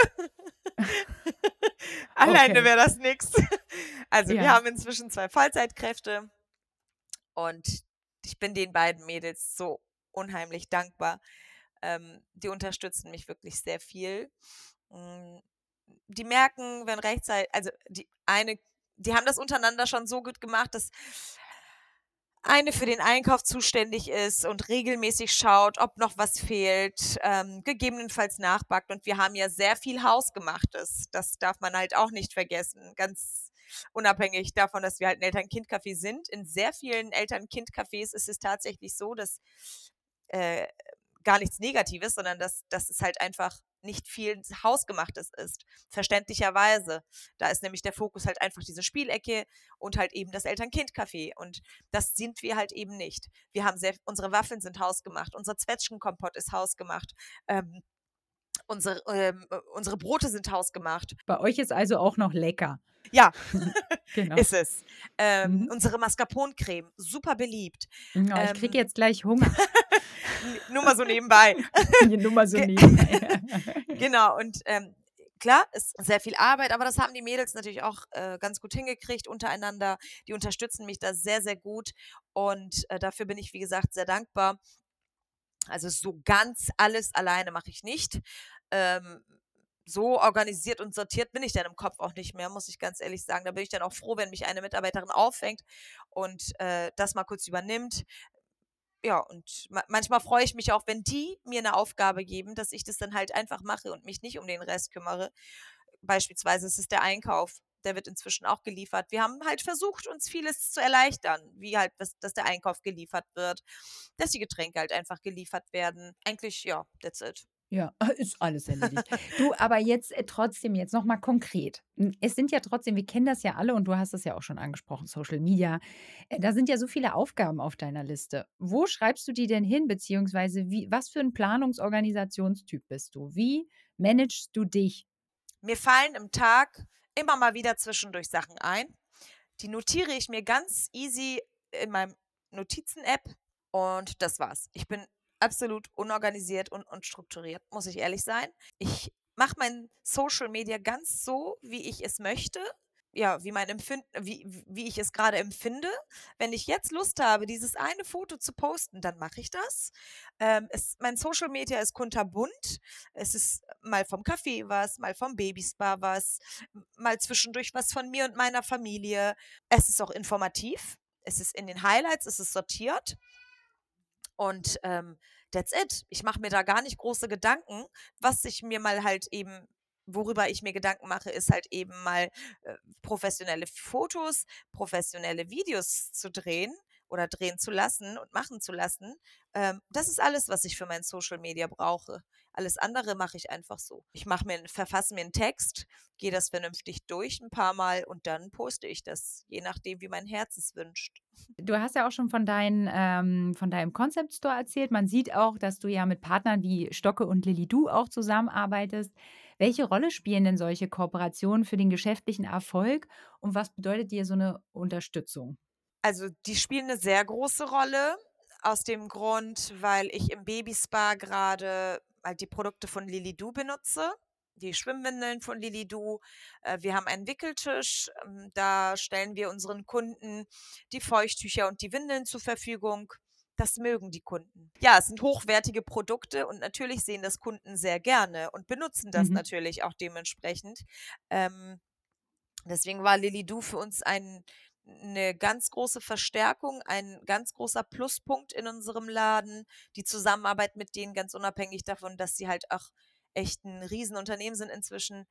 Alleine
Okay,
wäre das nix. Also, wir
ja.
haben inzwischen 2 Vollzeitkräfte und ich bin den beiden Mädels so unheimlich dankbar. Die unterstützen mich wirklich sehr viel. Hm, Die merken, wenn rechtzeitig, also, die haben das untereinander schon so gut gemacht, dass eine für den Einkauf zuständig ist und regelmäßig schaut, ob noch was fehlt, gegebenenfalls nachbackt. Und wir haben ja sehr viel Hausgemachtes. Das darf man halt auch nicht vergessen. Ganz unabhängig davon, dass wir halt ein Eltern-Kind-Café sind. In sehr vielen Eltern-Kind-Cafés ist es tatsächlich so, dass äh, gar nichts Negatives, sondern dass es halt einfach nicht viel Hausgemachtes ist. Verständlicherweise. Da ist nämlich der Fokus halt einfach diese Spielecke und halt eben das Eltern-Kind-Café. Und das sind wir halt eben nicht. Wir haben unsere Waffeln sind hausgemacht, unser Zwetschgenkompott ist hausgemacht, unsere Brote sind hausgemacht.
Bei euch ist also auch noch lecker.
Ja,
Genau.
ist es.
Mhm.
Unsere Mascarpone-Creme, super beliebt.
Oh, ich kriege jetzt gleich Hunger.
Nur mal so nebenbei.
Nur mal so
Ge
nebenbei.
Genau, und klar, ist sehr viel Arbeit, aber das haben die Mädels natürlich auch ganz gut hingekriegt untereinander. Die unterstützen mich da sehr, sehr gut und dafür bin ich, wie gesagt, sehr dankbar. Also so ganz alles alleine mache ich nicht. Ähm, so organisiert und sortiert bin ich dann im Kopf auch nicht mehr, muss ich ganz ehrlich sagen. Da bin ich dann auch froh, wenn mich eine Mitarbeiterin auffängt und das mal kurz übernimmt. Ja, und manchmal freue ich mich auch, wenn die mir eine Aufgabe geben, dass ich das dann halt einfach mache und mich nicht um den Rest kümmere. Beispielsweise ist es der Einkauf, der wird inzwischen auch geliefert. Wir haben halt versucht, uns vieles zu erleichtern, wie halt, dass der Einkauf geliefert wird, dass die Getränke halt einfach geliefert werden. Eigentlich, ja, that's it.
Ja, ist alles erledigt. Du, aber jetzt trotzdem, jetzt noch mal konkret. Es sind ja trotzdem, wir kennen das ja alle und du hast das ja auch schon angesprochen, Social Media. Da sind ja so viele Aufgaben auf deiner Liste. Wo schreibst du die denn hin, beziehungsweise was für ein Planungsorganisationstyp bist du? Wie managst du dich?
Mir fallen im Tag immer mal wieder zwischendurch Sachen ein. Die notiere ich mir ganz easy in meinem Notizen-App und das war's. Ich bin absolut unorganisiert und unstrukturiert, muss ich ehrlich sein. Ich mache mein Social Media ganz so, wie ich es möchte. Ja, wie ich es gerade empfinde. Wenn ich jetzt Lust habe, dieses eine Foto zu posten, dann mache ich das. Mein Social Media ist kunterbunt. Es ist mal vom Café was, mal vom Babyspa was, mal zwischendurch was von mir und meiner Familie. Es ist auch informativ. Es ist in den Highlights, es ist sortiert. Und that's it. Ich mache mir da gar nicht große Gedanken. Was ich mir mal halt eben, worüber ich mir Gedanken mache, ist halt eben mal professionelle Fotos, professionelle Videos zu drehen oder drehen zu lassen und machen zu lassen. Das ist alles, was ich für mein Social Media brauche. Alles andere mache ich einfach so. Verfasse mir einen Text, gehe das vernünftig durch ein paar Mal und dann poste ich das, je nachdem, wie mein Herz es wünscht.
Du hast ja auch schon von deinem Concept Store erzählt. Man sieht auch, dass du ja mit Partnern wie Stocke und Lilidou auch zusammenarbeitest. Welche Rolle spielen denn solche Kooperationen für den geschäftlichen Erfolg und was bedeutet dir so eine Unterstützung?
Also, die spielen eine sehr große Rolle aus dem Grund, weil ich im Babyspa gerade halt die Produkte von Lilidou benutze, die Schwimmwindeln von Lilidou. Wir haben einen Wickeltisch, da stellen wir unseren Kunden die Feuchttücher und die Windeln zur Verfügung. Das mögen die Kunden. Ja, es sind hochwertige Produkte und natürlich sehen das Kunden sehr gerne und benutzen das
Mhm.
natürlich auch dementsprechend. Ähm Deswegen war Lilidou für uns 'ne ganz große Verstärkung, ein ganz großer Pluspunkt in unserem Laden. Die Zusammenarbeit mit denen, ganz unabhängig davon, dass sie halt auch echt 'n Riesenunternehmen sind inzwischen.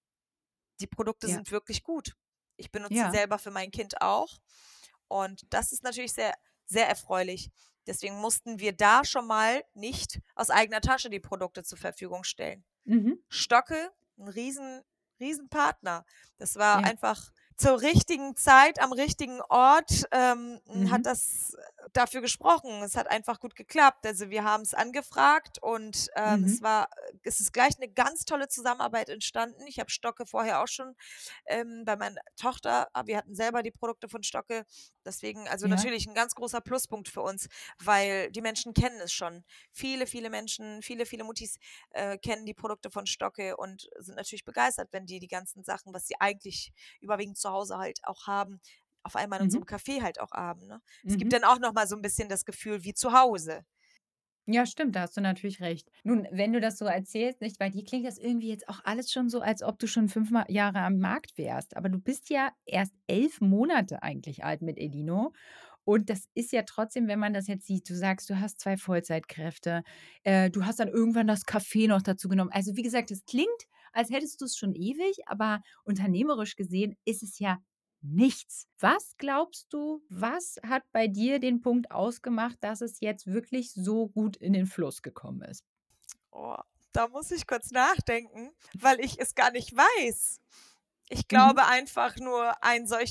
Die Produkte
Ja,
sind wirklich gut. Ich benutze sie
ja.
selber für mein Kind auch und das ist natürlich sehr, sehr erfreulich. Deswegen mussten wir da schon mal nicht aus eigener Tasche die Produkte zur Verfügung stellen.
Mhm.
Stocke, 'n Riesenpartner. Das war
Ja.
einfach zur richtigen Zeit am richtigen Ort,
Mhm.
hat das dafür gesprochen. Es hat einfach gut geklappt. Also, wir haben's angefragt und,
Mhm.
es ist gleich 'ne ganz tolle Zusammenarbeit entstanden. Ich habe Stocke vorher auch schon, bei meiner Tochter wir hatten selber die Produkte von Stocke. Deswegen also,
Ja.
natürlich 'n ganz großer Pluspunkt für uns, weil die Menschen kennen es schon. Viele Menschen, viele Muttis kennen die Produkte von Stocke und sind natürlich begeistert, wenn die ganzen Sachen, was sie eigentlich überwiegend zu Hause halt auch haben, auf einmal in
Mhm.
unserem Café halt auch haben, ne? Es gibt
Mhm.
dann auch noch mal so 'n bisschen das Gefühl wie zu Hause.
Ja, stimmt, da hast du natürlich recht. Nun, wenn du das so erzählst, nicht, bei dir klingt das irgendwie jetzt auch alles schon so, als ob du schon 5 Jahre am Markt wärst. Aber du bist ja erst 11 Monate eigentlich alt mit Elino. Und das ist ja trotzdem, wenn man das jetzt sieht, du sagst, du hast 2 Vollzeitkräfte, du hast dann irgendwann das Café noch dazu genommen. Also, wie gesagt, es klingt, als hättest du es schon ewig, aber unternehmerisch gesehen ist es ja nichts. Was glaubst du, was hat bei dir den Punkt ausgemacht, dass es jetzt wirklich so gut in den Fluss gekommen ist?
Oh, da muss ich kurz nachdenken, weil ich es gar nicht weiß. Ich
Mhm.
glaube einfach nur,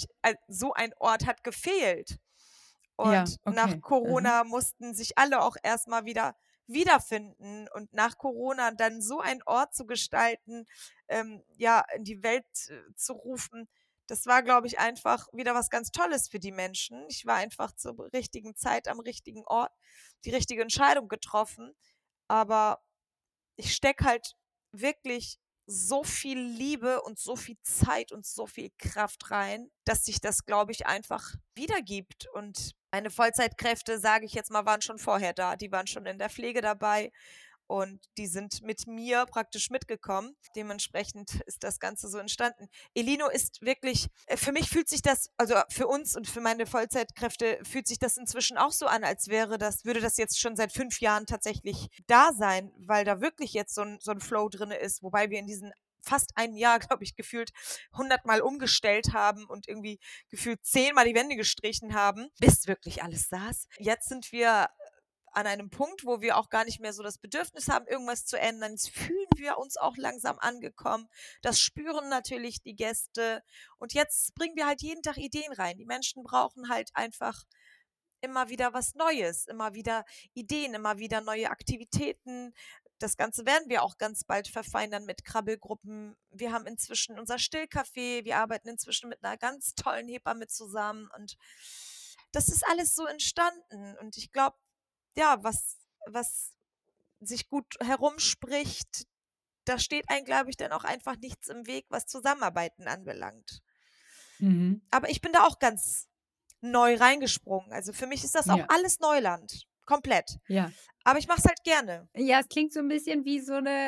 so ein Ort hat gefehlt.
Ja,
Und nach
okay. Mhm.
Corona mussten sich alle auch erst mal wieder wiederfinden und nach Corona dann so einen Ort zu gestalten, ja, in die Welt, zu rufen, das war, glaube ich, einfach wieder was ganz Tolles für die Menschen. Ich war einfach zur richtigen Zeit am richtigen Ort, die richtige Entscheidung getroffen, aber ich stecke halt wirklich so viel Liebe und so viel Zeit und so viel Kraft rein, dass sich das, glaube ich, einfach wiedergibt. Und meine Vollzeitkräfte, sage ich jetzt mal, waren schon vorher da. Die waren schon in der Pflege dabei und die sind mit mir praktisch mitgekommen. Dementsprechend ist das Ganze so entstanden. Elino ist wirklich, für mich fühlt sich das, also für uns und für meine Vollzeitkräfte fühlt sich das inzwischen auch so an, als würde das jetzt schon seit 5 Jahren tatsächlich da sein, weil da wirklich jetzt so ein Flow drin ist, wobei wir in diesen fast ein Jahr, glaube ich, gefühlt 100-mal umgestellt haben und irgendwie gefühlt 10-mal die Wände gestrichen haben, bis wirklich alles saß. Jetzt sind wir an einem Punkt, wo wir auch gar nicht mehr so das Bedürfnis haben, irgendwas zu ändern. Jetzt fühlen wir uns auch langsam angekommen. Das spüren natürlich die Gäste. Und jetzt bringen wir halt jeden Tag Ideen rein. Die Menschen brauchen halt einfach immer wieder was Neues, immer wieder Ideen, immer wieder neue Aktivitäten. Das Ganze werden wir auch ganz bald verfeinern mit Krabbelgruppen. Wir haben inzwischen unser Stillcafé. Wir arbeiten inzwischen mit einer ganz tollen Hebamme zusammen und das ist alles so entstanden. Und ich glaube, ja, was sich gut herumspricht, da steht einem, glaube ich, dann auch einfach nichts im Weg, was Zusammenarbeiten anbelangt.
Mhm.
Aber ich bin da auch ganz neu reingesprungen. Also, für mich ist das auch
Ja,
alles Neuland, komplett.
ja.
Aber ich mache es halt gerne.
Ja, es klingt so 'n bisschen wie so 'ne,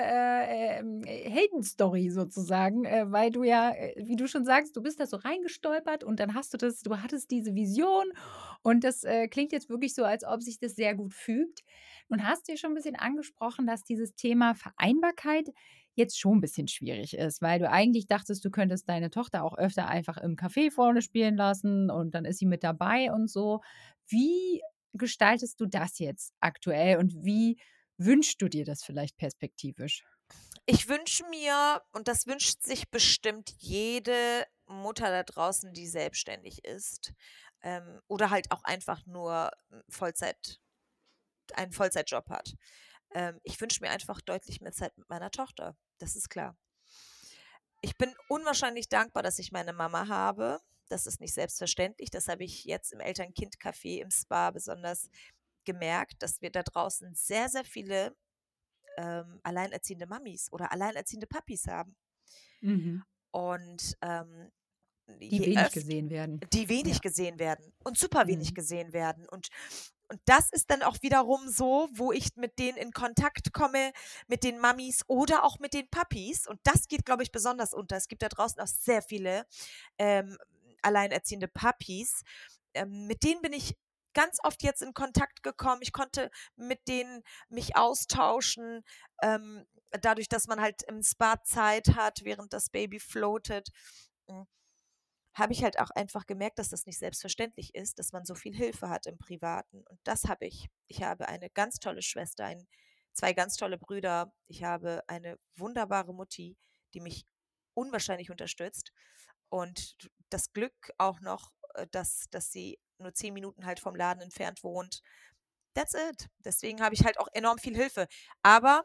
Heldenstory sozusagen, weil du ja, wie du schon sagst, du bist da so reingestolpert und dann du hattest diese Vision und das, klingt jetzt wirklich so, als ob sich das sehr gut fügt. Nun hast du ja schon 'n bisschen angesprochen, dass dieses Thema Vereinbarkeit jetzt schon 'n bisschen schwierig ist, weil du eigentlich dachtest, du könntest deine Tochter auch öfter einfach im Café vorne spielen lassen und dann ist sie mit dabei und so. Wie gestaltest du das jetzt aktuell und wie wünschst du dir das vielleicht perspektivisch?
Ich wünsche mir, und das wünscht sich bestimmt jede Mutter da draußen, die selbstständig ist, oder halt auch einfach nur, einen Vollzeitjob hat. Ich wünsche mir einfach deutlich mehr Zeit mit meiner Tochter. Das ist klar. Ich bin unwahrscheinlich dankbar, dass ich meine Mama habe. Das ist nicht selbstverständlich. Das habe ich jetzt im Eltern-Kind-Café im Spa besonders gemerkt, dass wir da draußen sehr, sehr viele, alleinerziehende Mamis oder alleinerziehende Papis haben.
Mhm.
Und,
Die
je
wenig
öfter
gesehen werden.
die
Ja.
wenig gesehen werden und super wenig
Mhm.
gesehen werden. Und das ist dann auch wiederum so, wo ich mit denen in Kontakt komme, mit den Mamis oder auch mit den Papis. Und das geht, glaube ich, besonders unter. Es gibt da draußen auch sehr viele, ähm, alleinerziehende Papis. Mit denen bin ich ganz oft jetzt in Kontakt gekommen. Ich konnte mit denen mich austauschen, dadurch, dass man halt im Spa Zeit hat, während das Baby floatet. Hm, habe ich halt auch einfach gemerkt, dass das nicht selbstverständlich ist, dass man so viel Hilfe hat im Privaten. Und das habe ich. Ich habe eine ganz tolle Schwester, 2 ganz tolle Brüder. Ich habe eine wunderbare Mutti, die mich unwahrscheinlich unterstützt. Und das Glück auch noch, dass sie nur 10 Minuten halt vom Laden entfernt wohnt. That's it. Deswegen habe ich halt auch enorm viel Hilfe. Aber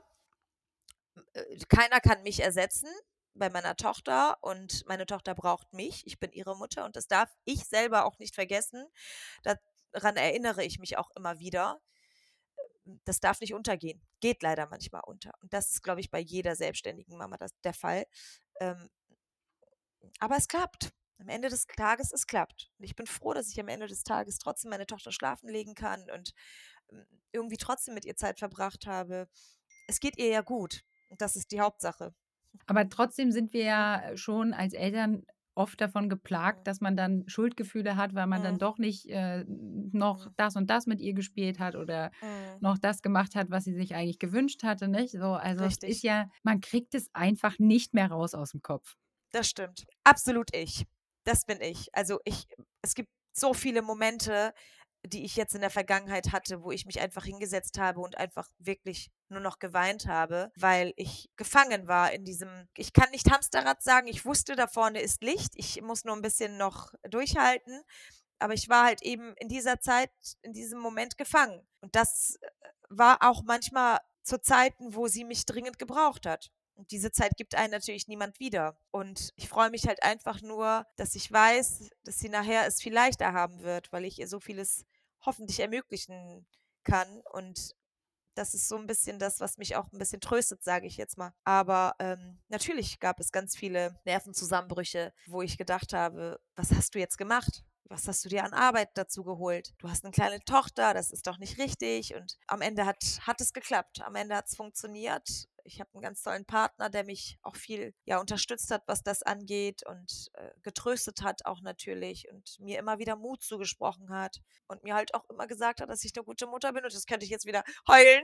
keiner kann mich ersetzen bei meiner Tochter und meine Tochter braucht mich. Ich bin ihre Mutter und das darf ich selber auch nicht vergessen. Daran erinnere ich mich auch immer wieder. Das darf nicht untergehen. Geht leider manchmal unter. Und das ist, glaube ich, bei jeder selbstständigen Mama der Fall. Ähm, aber es klappt. Am Ende des Tages, es klappt. Und ich bin froh, dass ich am Ende des Tages trotzdem meine Tochter schlafen legen kann und irgendwie trotzdem mit ihr Zeit verbracht habe. Es geht ihr ja gut. Und das ist die Hauptsache.
Aber trotzdem sind wir ja schon als Eltern oft davon geplagt,
Mhm.
dass man dann Schuldgefühle hat, weil man dann
Mhm.
doch nicht noch
Mhm.
das und das mit ihr gespielt hat oder
Mhm.
noch das gemacht hat, was sie sich eigentlich gewünscht hatte, nicht? So, also es ist
Richtig,
ja, man kriegt es einfach nicht mehr raus aus dem Kopf.
das stimmt. Absolut ich. Das bin ich. Also, es gibt so viele Momente, die ich jetzt in der Vergangenheit hatte, wo ich mich einfach hingesetzt habe und einfach wirklich nur noch geweint habe, weil ich gefangen war in diesem, ich kann nicht Hamsterrad sagen, ich wusste, da vorne ist Licht, ich muss nur ein bisschen noch durchhalten, aber ich war halt eben in dieser Zeit, in diesem Moment gefangen. Und das war auch manchmal zu Zeiten, wo sie mich dringend gebraucht hat. Und diese Zeit gibt einem natürlich niemand wieder. Und ich freue mich halt einfach nur, dass ich weiß, dass sie nachher es viel leichter haben wird, weil ich ihr so vieles hoffentlich ermöglichen kann. Und das ist so ein bisschen das, was mich auch ein bisschen tröstet, sage ich jetzt mal. Aber, natürlich gab es ganz viele Nervenzusammenbrüche, wo ich gedacht habe: „Was hast du jetzt gemacht? Was hast du dir an Arbeit dazu geholt? Du hast eine kleine Tochter, das ist doch nicht richtig." Und am Ende hat es geklappt. Am Ende hat es funktioniert. Ich habe einen ganz tollen Partner, der mich auch viel, ja, unterstützt hat, was das angeht und, getröstet hat auch natürlich und mir immer wieder Mut zugesprochen hat und mir halt auch immer gesagt hat, dass ich eine gute Mutter bin und das könnte ich jetzt wieder heulen.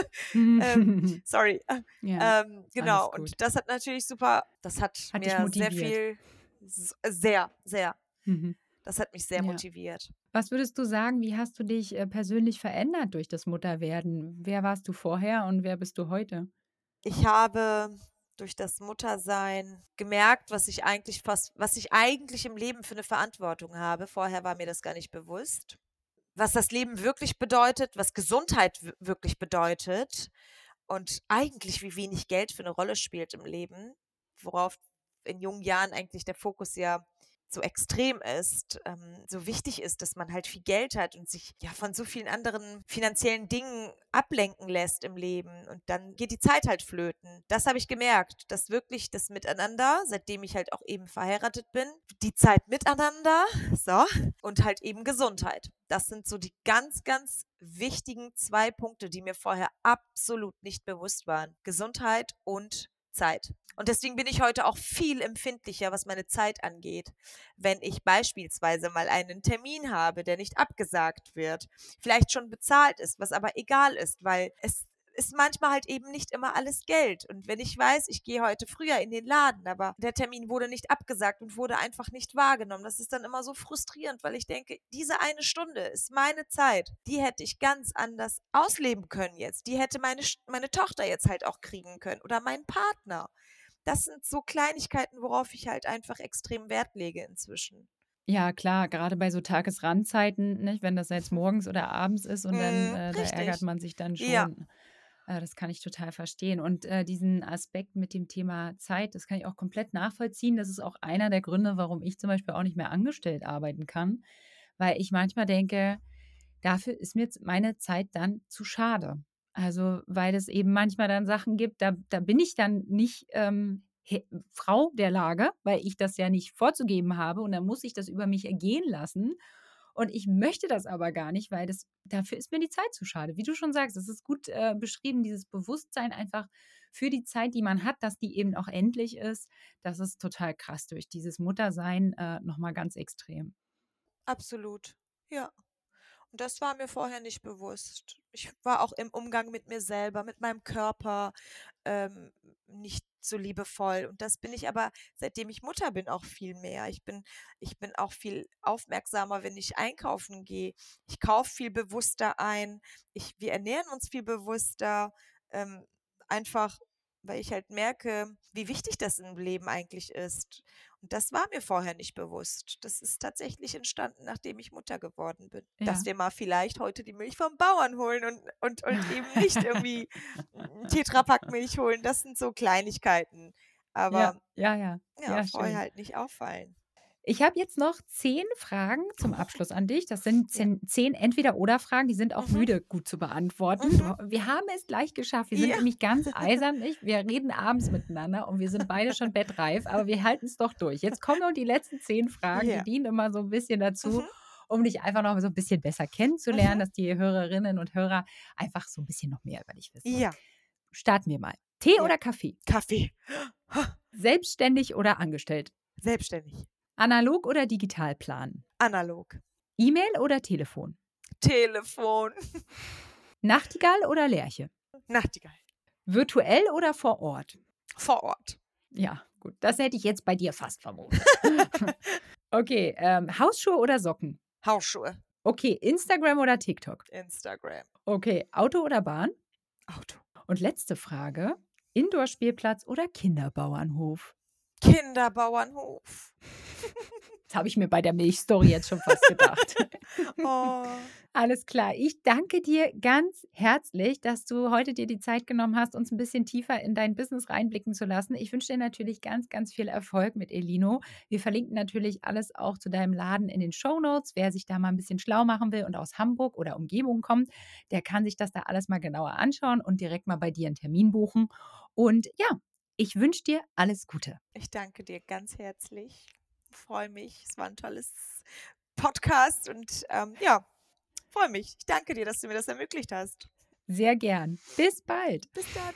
Sorry.
Ja,
Genau,
alles
und
gut.
das hat
Hat dich
mir sehr
motiviert.
viel, sehr, sehr,
Mhm.
das hat mich sehr
Ja.
motiviert.
Was würdest du sagen, wie hast du dich, persönlich verändert durch das Mutterwerden? Wer warst du vorher und wer bist du heute?
Ich habe durch das Muttersein gemerkt, was ich eigentlich im Leben für eine Verantwortung habe. Vorher war mir das gar nicht bewusst. Was das Leben wirklich bedeutet, was Gesundheit wirklich bedeutet und eigentlich wie wenig Geld für eine Rolle spielt im Leben, worauf in jungen Jahren eigentlich der Fokus ja so extrem ist, so wichtig ist, dass man halt viel Geld hat und sich ja von so vielen anderen finanziellen Dingen ablenken lässt im Leben und dann geht die Zeit halt flöten. Das habe ich gemerkt, dass wirklich das Miteinander, seitdem ich halt auch eben verheiratet bin, die Zeit miteinander, so, und halt eben Gesundheit. Das sind so die ganz, ganz wichtigen 2 Punkte, die mir vorher absolut nicht bewusst waren. Gesundheit und Zeit. Und deswegen bin ich heute auch viel empfindlicher, was meine Zeit angeht. Wenn ich beispielsweise mal einen Termin habe, der nicht abgesagt wird, vielleicht schon bezahlt ist, was aber egal ist, weil es ist manchmal halt eben nicht immer alles Geld. Und wenn ich weiß, ich gehe heute früher in den Laden, aber der Termin wurde nicht abgesagt und wurde einfach nicht wahrgenommen, das ist dann immer so frustrierend, weil ich denke, diese eine Stunde ist meine Zeit. Die hätte ich ganz anders ausleben können jetzt. Die hätte meine Tochter jetzt halt auch kriegen können oder meinen Partner. Das sind so Kleinigkeiten, worauf ich halt einfach extrem Wert lege inzwischen.
Ja, klar, gerade bei so Tagesrandzeiten, nicht, wenn das jetzt morgens oder abends ist und dann, da ärgert
Richtig.
man sich dann
Ja,
schon. Das kann ich total verstehen. Und, diesen Aspekt mit dem Thema Zeit, das kann ich auch komplett nachvollziehen. Das ist auch einer der Gründe, warum ich zum Beispiel auch nicht mehr angestellt arbeiten kann, weil ich manchmal denke, dafür ist mir jetzt meine Zeit dann zu schade. Also, weil es eben manchmal dann Sachen gibt, da bin ich dann nicht, Frau der Lage, weil ich das ja nicht vorzugeben habe und dann muss ich das über mich ergehen lassen. Und ich möchte das aber gar nicht, weil dafür ist mir die Zeit zu schade. Wie du schon sagst, es ist gut, beschrieben, dieses Bewusstsein einfach für die Zeit, die man hat, dass die eben auch endlich ist. Das ist total krass durch dieses Muttersein, noch mal ganz extrem.
absolut. Ja. Und das war mir vorher nicht bewusst. Ich war auch im Umgang mit mir selber, mit meinem Körper, ähm, nicht so liebevoll. Und das bin ich aber, seitdem ich Mutter bin, auch viel mehr. Ich bin auch viel aufmerksamer, wenn ich einkaufen gehe. Ich kaufe viel bewusster ein. Wir ernähren uns viel bewusster. Ähm, einfach, weil ich halt merke, wie wichtig das im Leben eigentlich ist. Und das war mir vorher nicht bewusst. Das ist tatsächlich entstanden, nachdem ich Mutter geworden bin. Dass
Ja.
wir mal vielleicht heute die Milch vom Bauern holen und eben nicht irgendwie 'n Tetrapack Milch holen. Das sind so Kleinigkeiten.
Ja,
Aber
ja, ja.
ja,
Ja,
vorher
schön.
halt nicht auffallen.
Ich habe jetzt noch 10 Fragen zum Abschluss an dich. Das sind
Ja.
10 Entweder-Oder-Fragen, die sind auch
Mhm,
müde gut zu beantworten.
mhm.
Wir haben es gleich geschafft. Wir sind
Ja.
nämlich ganz eisern, nicht? Wir reden abends miteinander und wir sind beide schon bettreif, aber wir halten es doch durch. Jetzt kommen noch die letzten 10 Fragen, die
Ja.
dienen immer so ein bisschen dazu,
Mhm,
um dich einfach noch so ein bisschen besser
mhm.
kennenzulernen, dass die Hörerinnen und Hörer einfach so ein bisschen noch mehr über dich wissen.
Ja,
Starten wir mal. Tee
ja.
oder Kaffee?
Kaffee.
Selbstständig oder angestellt?
Selbstständig.
Analog oder digital planen?
Analog.
E-Mail oder Telefon?
Telefon.
Nachtigall oder Lerche?
Nachtigall.
Virtuell oder vor Ort?
Vor Ort.
Ja, gut. Das hätte ich jetzt bei dir fast vermutet. Okay, Hausschuhe oder Socken?
Hausschuhe.
Okay, Instagram oder TikTok?
Instagram.
Okay, Auto oder Bahn?
Auto.
Und letzte Frage, Indoor-Spielplatz oder Kinderbauernhof?
Kinderbauernhof.
Das habe ich mir bei der Milchstory jetzt schon fast gedacht.
Oh.
Alles klar. Ich danke dir ganz herzlich, dass du heute dir die Zeit genommen hast, uns ein bisschen tiefer in dein Business reinblicken zu lassen. Ich wünsche dir natürlich ganz, ganz viel Erfolg mit Elino. Wir verlinken natürlich alles auch zu deinem Laden in den Shownotes. Wer sich da mal ein bisschen schlau machen will und aus Hamburg oder Umgebung kommt, der kann sich das da alles mal genauer anschauen und direkt mal bei dir einen Termin buchen. Und ja, ich wünsche dir alles Gute.
Ich danke dir ganz herzlich. Ich freue mich. Es war ein tolles Podcast und ja, freue mich. Ich danke dir, dass du mir das ermöglicht hast.
Sehr gern. Bis bald.
Bis dann.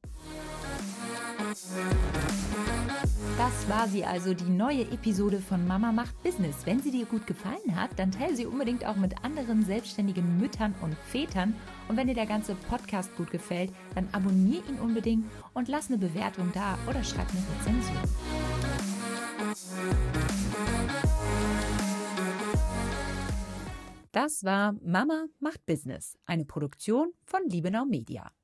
Das war sie also, die neue Episode von Mama macht Business. Wenn sie dir gut gefallen hat, dann teile sie unbedingt auch mit anderen selbstständigen Müttern und Vätern. Und wenn dir der ganze Podcast gut gefällt, dann abonniere ihn unbedingt und lass eine Bewertung da oder schreib eine Rezension. Das war Mama macht Business, eine Produktion von Liebenau Media.